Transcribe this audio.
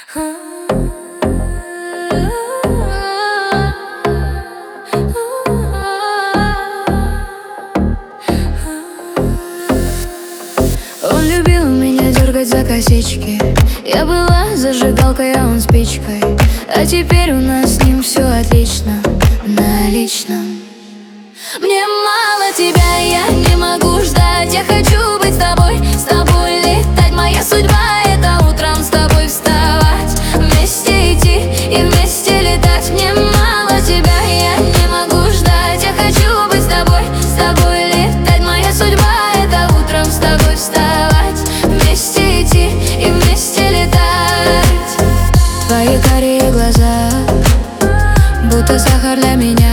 Он любил меня дергать за косички. Я была зажигалкой, а он спичкой. А теперь у нас с ним все отлично, на личном. Мне мало тебя, я не могу ждать. Я хочу быть с тобой летать. Моя судьба — это утром с тобой вставать, вместе идти и вместе летать. Мне мало тебя, я не могу ждать. Я хочу быть с тобой летать. Моя судьба — это утром с тобой вставать, вместе идти и вместе летать. Твои карие глаза, будто сахар для меня.